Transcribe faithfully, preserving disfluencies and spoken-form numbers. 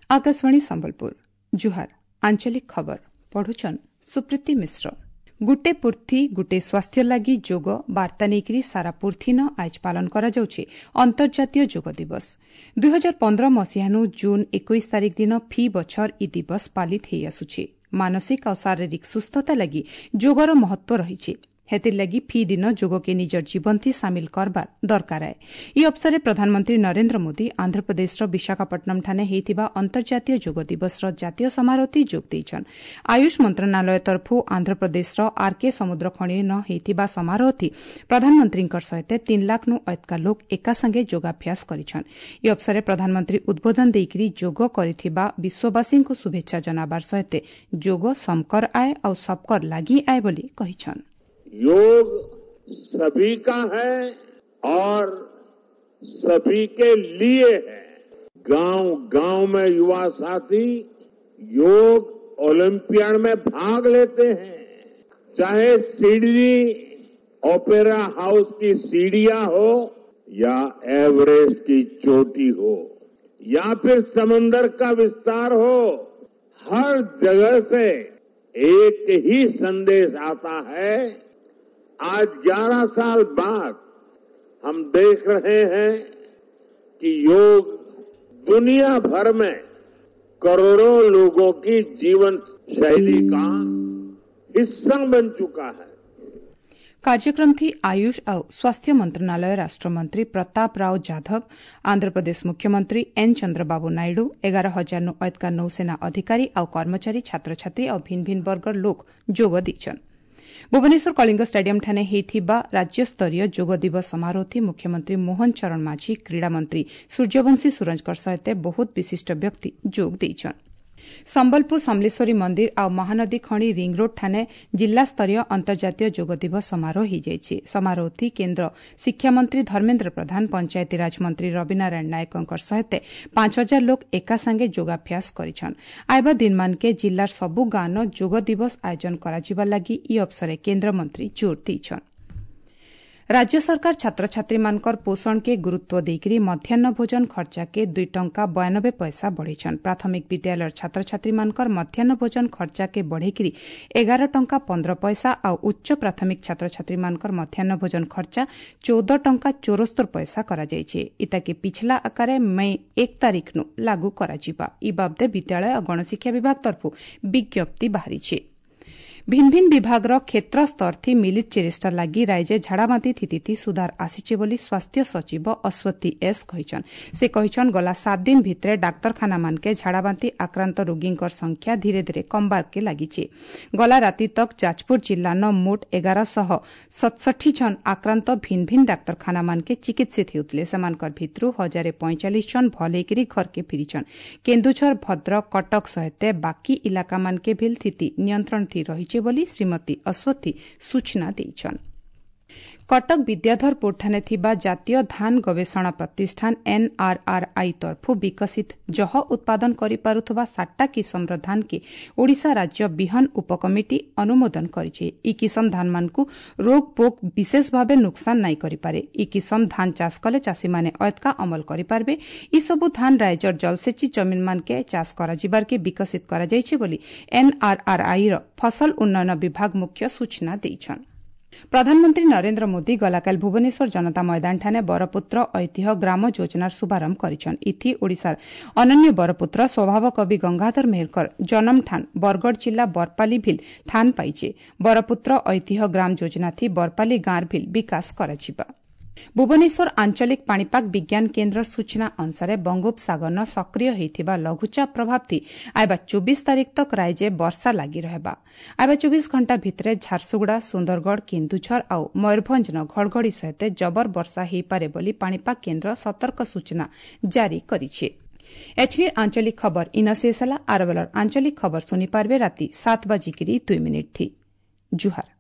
आकाशवाणी संबलपुर जुहार आंचलिक खबर पढ़ुछन सुप्रीति मिश्र। गुटे पूर्थी गुटे स्वास्थ्य लागि जोग वार्ता नेकरी सारा पूर्थिन आज पालन करा जाउछि अंतर्जातीय जोग दिवस। दुई हजार पंद्रह मसीहानु जून इक्कीस तारिख दिन फी बछर इ दिवस पालित हेई आसुछि। मानसिक और शारीरिक सुस्थता लागि जोगर महत्व रहिछि। हेतिर लगी फी दिन जोग के निजर जीवन थी सामिल करबार दरकार है। ई अवसर में प्रधानमंत्री नरेंद्र मोदी आंध्र प्रदेश विशाखापट्टनम ठाने हेइथिबा अंतर्जातीय जोग दिवस जातीय समारोह जोग देइछन। आयुष मंत्रणालय तरफु आंध्र प्रदेश आरके समुद्र खणी न हेइथिबा समारोह थी प्रधानमंत्री सहित तीन लाख नु अधिक लोक एका संगे योगाभ्यास करिछन। ई अवसर में प्रधानमंत्री उद्बोधन देइकरी जोग करिथिबा विश्ववासी को शुभेच्छा जनाबार सहित जोग समकर आए और सबकर लागि आए बोली कहिछन। योग सभी का है और सभी के लिए है। गांव गांव में युवा साथी योग ओलंपियाड में भाग लेते हैं। चाहे सीढ़ी ओपेरा हाउस की सीढ़ियां हो या एवरेस्ट की चोटी हो या फिर समंदर का विस्तार हो, हर जगह से एक ही संदेश आता है। आज ग्यारह साल बाद हम देख रहे हैं कि योग दुनिया भर में करोड़ों लोगों की जीवन शैली का हिस्सा बन चुका है। कार्यक्रम थी आयुष और स्वास्थ्य मंत्रणालय राष्ट्रमंत्री प्रताप राव जाधव, आंध्र प्रदेश मुख्यमंत्री एन चंद्रबाबू नायडू, एगारह हजार नु अधिक नौसेना अधिकारी और कर्मचारी छात्र छात्री और भिन्न भिन्न वर्गर लोक जोग देछन। भुवनेश्वर कलिंग स्टेडियम ठाने हेइथिबा राज्यस्तरीय जोग दिवस समारोह थी मुख्यमंत्री मोहन चरण माझी, क्रीड़ा मंत्री सूर्यवंशी सुरंजकर सहित बहुत विशिष्ट व्यक्ति जोग देइछन। संबलपुर समलेश्वरी मंदिर और महानदी खणी रिंग रोड ठाने जिला स्तरीय अंतर्जातीय जोग दिवस समारोह हो जाइछि। समारोह थी केन्द्र शिक्षा मंत्री धर्मेन्द्र प्रधान, पंचायती राज मंत्री रवि नारायण नायक सहित पांच हजार लोक एका संगे योगाभ्यास करिछन। आइबा दिन मानके जिलार सबु गाँव जोग दिवस आयोजन कराजिबा लागि ई अवसर केन्द्र मंत्री जोर देइछन। राज्य सरकार छात्र छात्री मानकर पोषण के गुरुत्व देकरी मध्याह्न भोजन खर्चा के दुई टंका बयानबे पैसा बढ़ेछन। प्राथमिक विद्यालय छात्र छात्री मानकर मध्याह्न भोजन खर्चा के बढ़ेकरी एगार टंका पंद्रह पैसा और उच्च प्राथमिक छात्र छात्री मानकर मध्याह्न भोजन खर्चा चौदह टंका चौरास्तर पैसा करा जाइछे। इताके पिछला आकार मई एक तारिख नु लागू कराजिबा। ई बाबदे विद्यालय और गणशिक्षा विभाग तरफु विज्ञप्ति बाहरीछे। भिन्न भिन्न विभागर क्षेत्र स्तर थी मिलित चेष्टा लागि राज्य झाड़ाबांती स्थिति सुधार आसीचे बोली स्वास्थ्य सचिव अश्वती एस कहिछन। से कहिछन गला सात दिन भितरे डाक्तरखाना मानके झाड़ाबांती आक्रांत रोगींकर संख्या धीरे धीरे कमबार के लागिचे। गला राति तक जाजपुर जिल्ला न मोट एगार सह सतसठी जन आक्रांत भिन्न भिन्न डाक्तरखाना मानके चिकित्सित हेउतले। समानकर भितरु हजारे पैंचालीस जन भलेकरी घर के फिरिछन। केन्दुझर, भद्रक, कटक सहित बाकी इलाका मानके भी स्थिति नियंत्रण थी रहिछे बोली श्रीमती अश्वती सूचना देइछन। कटक विद्याधरपुर ठाने थिबा जातीय धान गवेषणा प्रतिष्ठान एनआरआरआई तरफु विकसित जह उत्पादन करि पारुथबा सातटा किसमर धान के ओडिशा राज्य बिहन उपकमिटी अनुमोदन करिछे। ई किसम धान मानकु रोग पोक विशेष भावे नुकसान नाई करि पारे। ई किसम धान चाष कले चाषी माने अयतका अमल करि पारबे। ई सबु धान रायजर जलसेची जमीन मानके चाष करा जिबार के विकसित करा जाइछे बोली एनआरआरआई र फसल उन्नयन विभाग मुख्य सूचना देइछन। प्रधानमंत्री नरेंद्र मोदी गलाकाल भुवनेश्वर जनता मैदान ठाने बरपुत्र ऐतिह्य ग्राम योजनार शुभारंभ करिछन। इथि ओडिशार अनन्य बरपुत्र स्वभाव कवि गंगाधर मेहरकर जन्म ठान बरगढ़ जिला बरपाली भिल ठान पाइछे। बरपुत्र ऐतिह्य ग्राम योजना थी बरपाली गाँव भिल विकास कराजिबा। भुवनेश्वर आंचलिक पाणीपाग विज्ञान केन्द्र सूचना अनुसार बंगोपसागर न सक्रिय होइथिबा लघुचाप प्रभाव थी आइबा चौबीस तारीख तक राज्य वर्षा लागि रहबा। आइबा चौबीस घंटा भितरे झारसुगुड़ा, सुंदरगढ़, केन्दुझर और मयूरभंज न घड़घड़ी सहित जबर वर्षा हेइपारे बोली पाणीपाग केन्द्र सतर्क सूचना जारी करिछे। एचनी आंचलिक खबर इन शेषला आरबेलर आंचलिक खबर सुनी पारबे राति सात बजिकिरी दुई मिनिट थी। जुहार।